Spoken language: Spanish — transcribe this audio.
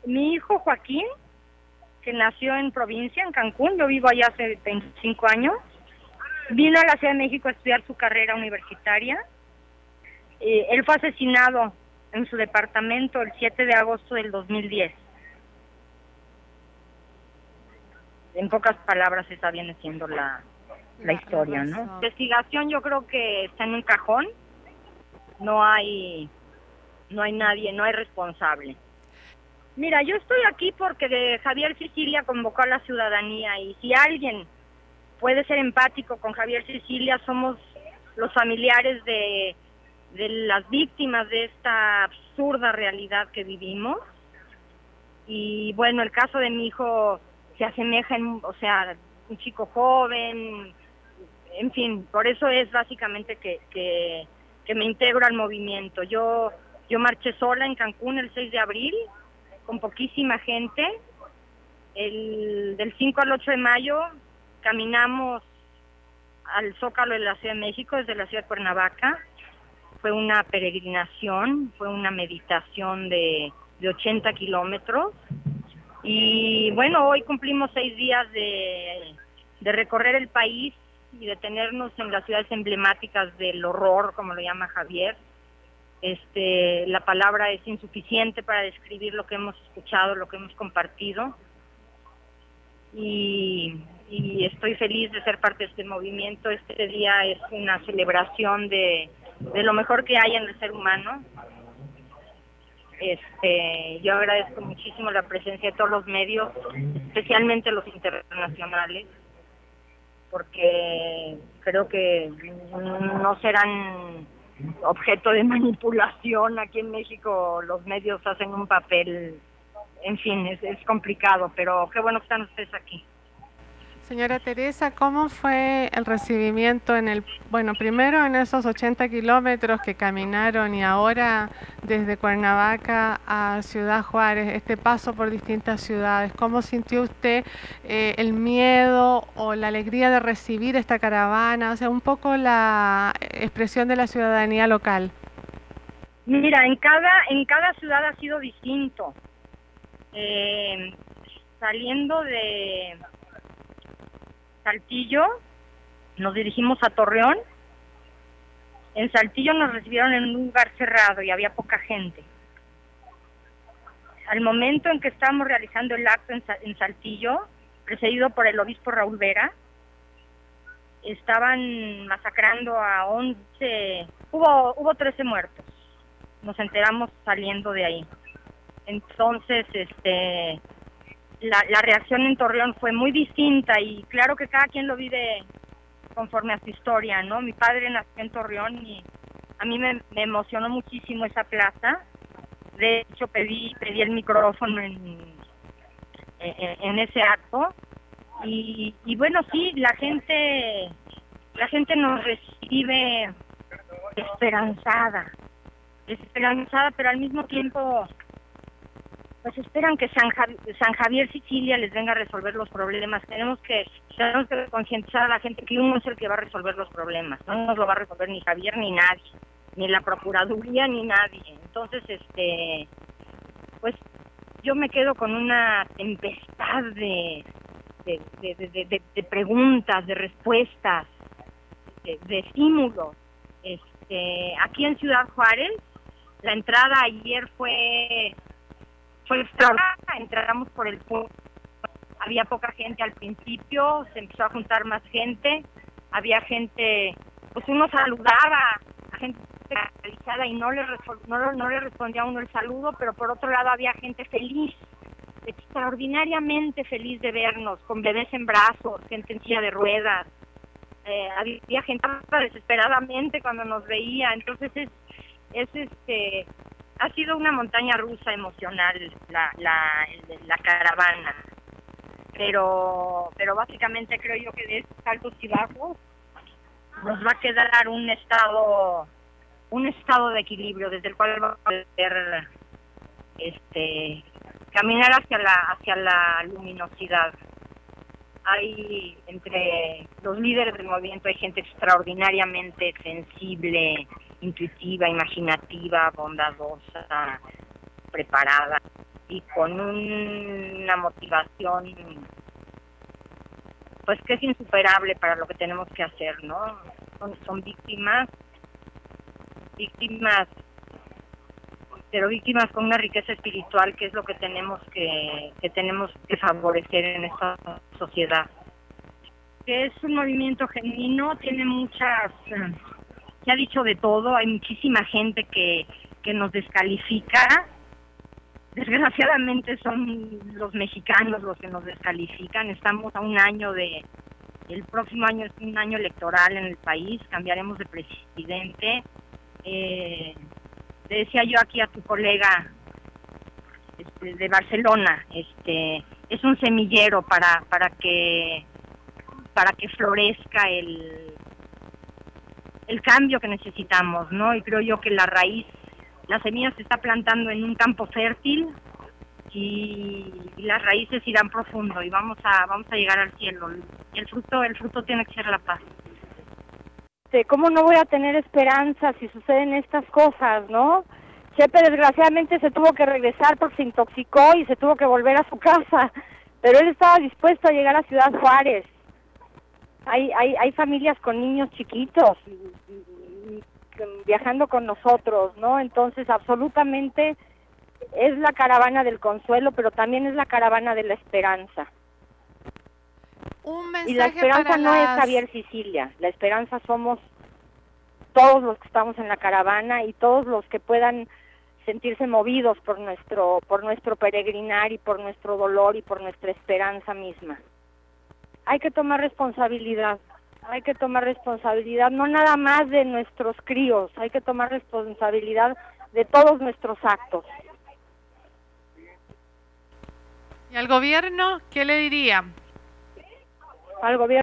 Mi hijo Joaquín, que nació en provincia, en Cancún, yo vivo allá hace 25 años, vino a la Ciudad de México a estudiar su carrera universitaria. Él fue asesinado en su departamento el 7 de agosto del 2010. En pocas palabras, esa viene siendo la historia, ¿no? La investigación yo creo que está en un cajón, no hay nadie, no hay responsable. Mira, yo estoy aquí porque Javier Sicilia convocó a la ciudadanía, y si alguien puede ser empático con Javier Sicilia, somos los familiares de las víctimas de esta absurda realidad que vivimos. Y bueno, el caso de mi hijo se asemeja, un chico joven, en fin, por eso es básicamente que me integro al movimiento. Yo marché sola en Cancún el 6 de abril, con poquísima gente. Del 5 al 8 de mayo caminamos al Zócalo de la Ciudad de México desde la ciudad de Cuernavaca. Fue una peregrinación, fue una meditación de 80 kilómetros. Y bueno, hoy cumplimos 6 días de recorrer el país y detenernos en las ciudades emblemáticas del horror, como lo llama Javier. La palabra es insuficiente para describir lo que hemos escuchado, lo que hemos compartido. Y estoy feliz de ser parte de este movimiento. Este día es una celebración de lo mejor que hay en el ser humano. Yo agradezco muchísimo la presencia de todos los medios, especialmente los internacionales, porque creo que no serán objeto de manipulación. Aquí en México los medios hacen un papel, en fin, es complicado, pero qué bueno que están ustedes aquí. Señora Teresa, ¿cómo fue el recibimiento primero en esos 80 kilómetros que caminaron y ahora desde Cuernavaca a Ciudad Juárez, este paso por distintas ciudades? ¿Cómo sintió usted el miedo o la alegría de recibir esta caravana? O sea, un poco la expresión de la ciudadanía local. Mira, en cada ciudad ha sido distinto. Saliendo de Saltillo, nos dirigimos a Torreón. En Saltillo nos recibieron en un lugar cerrado y había poca gente. Al momento en que estábamos realizando el acto en Saltillo, precedido por el obispo Raúl Vera, estaban masacrando a 11, hubo 13 muertos. Nos enteramos saliendo de ahí. Entonces, la reacción en Torreón fue muy distinta, y claro que cada quien lo vive conforme a su historia, ¿no? Mi padre nació en Torreón y a mí me emocionó muchísimo esa plaza. De hecho, pedí el micrófono en ese acto, y bueno, sí, la gente nos recibe esperanzada, pero al mismo tiempo pues esperan que San Javier Sicilia les venga a resolver los problemas. Tenemos que concientizar a la gente que uno es el que va a resolver los problemas. No nos lo va a resolver ni Javier ni nadie, ni la Procuraduría ni nadie. Entonces, pues yo me quedo con una tempestad de preguntas, de respuestas, de estímulos. Aquí en Ciudad Juárez, la entrada ayer fue extraordinaria. Entramos por el pueblo, había poca gente al principio, se empezó a juntar más gente, había gente, pues uno saludaba a gente realizada y no le respondía a uno el saludo, pero por otro lado había gente feliz, extraordinariamente feliz de vernos, con bebés en brazos, gente en silla de ruedas. Había gente desesperadamente cuando nos veía. Entonces ha sido una montaña rusa emocional la caravana, pero básicamente creo yo que de estos altos y bajos nos va a quedar un estado de equilibrio desde el cual vamos a poder caminar hacia la luminosidad. Hay entre los líderes del movimiento hay gente extraordinariamente sensible, intuitiva, imaginativa, bondadosa, preparada, y con una motivación pues que es insuperable para lo que tenemos que hacer, ¿no? Son víctimas, pero víctimas con una riqueza espiritual, que es lo que tenemos que favorecer en esta sociedad. Que es un movimiento genuino, tiene se ha dicho de todo, hay muchísima gente que nos descalifica. Desgraciadamente son los mexicanos los que nos descalifican. Estamos a un año el próximo año es un año electoral en el país, cambiaremos de presidente. Le decía yo aquí a tu colega de Barcelona, es un semillero para que florezca el cambio que necesitamos, ¿no? Y creo yo que la semilla se está plantando en un campo fértil y las raíces irán profundo y vamos a llegar al cielo. El fruto tiene que ser la paz. ¿Cómo no voy a tener esperanza si suceden estas cosas, no? Chepe desgraciadamente se tuvo que regresar porque se intoxicó y se tuvo que volver a su casa, pero él estaba dispuesto a llegar a Ciudad Juárez. Hay familias con niños chiquitos viajando con nosotros, ¿no? Entonces, absolutamente es la caravana del consuelo, pero también es la caravana de la esperanza. Un mensaje y la esperanza no es Javier Sicilia, la esperanza somos todos los que estamos en la caravana y todos los que puedan sentirse movidos por nuestro peregrinar y por nuestro dolor y por nuestra esperanza misma. Hay que tomar responsabilidad, no nada más de nuestros críos, hay que tomar responsabilidad de todos nuestros actos. ¿Y al gobierno qué le diría? Al gobierno